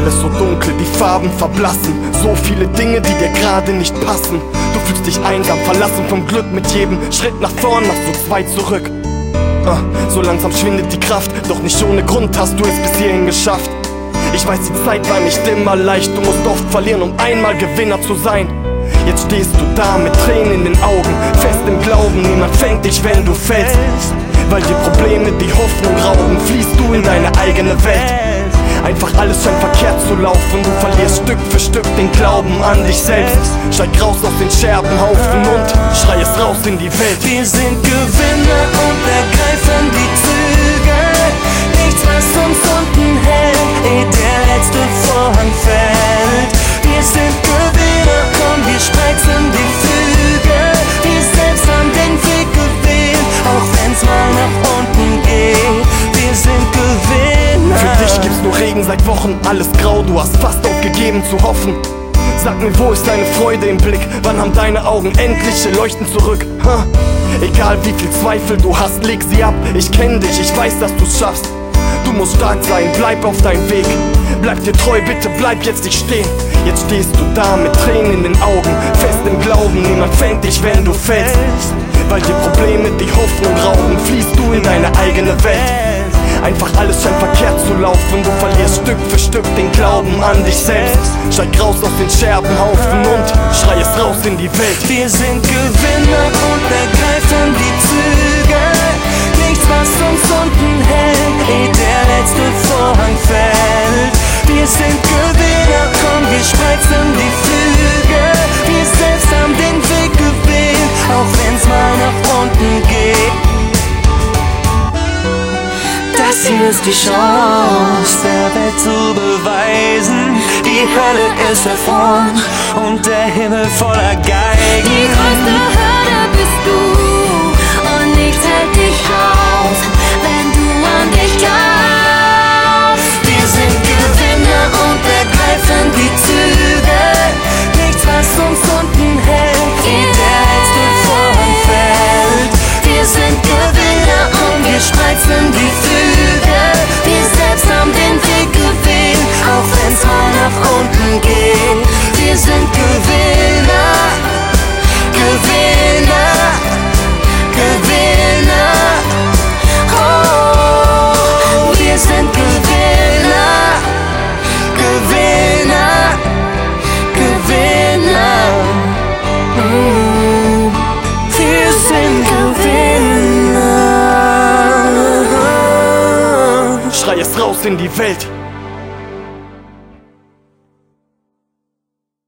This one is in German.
Alles so dunkel, die Farben verblassen. So viele Dinge, die dir gerade nicht passen. Du fühlst dich einsam, verlassen vom Glück. Mit jedem Schritt nach vorn machst du 2 zurück. So langsam schwindet die Kraft, doch nicht ohne Grund hast du es bis hierhin geschafft. Ich weiß, die Zeit war nicht immer leicht. Du musst oft verlieren, um einmal Gewinner zu sein. Jetzt stehst du da mit Tränen in den Augen, fest im Glauben, niemand fängt dich, wenn du fällst. Weil dir Probleme die Hoffnung rauben, fliehst du in deine eigene Welt. Einfach alles scheint verkehrt zu laufen, du verlierst Stück für Stück den Glauben an dich selbst. Steig raus aus den Scherbenhaufen und schrei es raus in die Welt. Wir sind Gewinner und ergreifen die Zügel. Nichts, was uns unten hält, ehe der letzte Vorhang fällt. Wir sind Gewinner, komm, wir spreizen die Flügel. Wir selbst haben den Weg gewählt, auch wenn's mal nach unten geht. Wir sind Gewinner. Für dich gibt's nur Regen seit Wochen, alles grau, du hast fast aufgegeben zu hoffen. Sag mir, wo ist deine Freude im Blick? Wann haben deine Augen endlich ihr Leuchten zurück? Egal wie viel Zweifel du hast, leg sie ab. Ich kenn dich, ich weiß, dass du's schaffst. Du musst stark sein, bleib auf deinem Weg. Bleib dir treu, bitte bleib jetzt nicht stehen. Jetzt stehst du da mit Tränen in den Augen, fest im Glauben, niemand fängt dich, wenn du fällst. Weil dir Probleme die Hoffnung rauben, fliehst du in deine eigene Welt. Einfach alles scheint verkehrt zu laufen, du verlierst Stück für Stück den Glauben an dich selbst. Steig raus aus den Scherbenhaufen und schrei es raus in die Welt. Wir sind Gewinner und ergreifen die Zügel. Nichts, was uns unten hält, ehe der letzte Vorhang fällt. Wir sind Gewinner, komm, wir spreizen die Flügel. Wir selbst haben den Weg gewählt, auch wenn's mal nach unten geht. Das hier ist die Chance, der Welt zu beweisen, die Hölle ist erfroren und der Himmel voller Geigen. Die größte Hürde bist du und nichts hält dich auf, wenn du an dich glaubst. Wir sind Gewinner und ergreifen die Zügel. Nichts, was uns unten hält, ehe der letzte Vorhang fällt. Wir sind Gewinner und wir spreizen die Flügel. Wir selbst haben den Weg gewählt, auch wenn's mal nach unten geht. Wir sind Gewinner, Gewinner, Gewinner. Oh, wir sind Gewinner, Gewinner, Gewinner. Wir sind Gewinner. Schrei es raus in die Welt.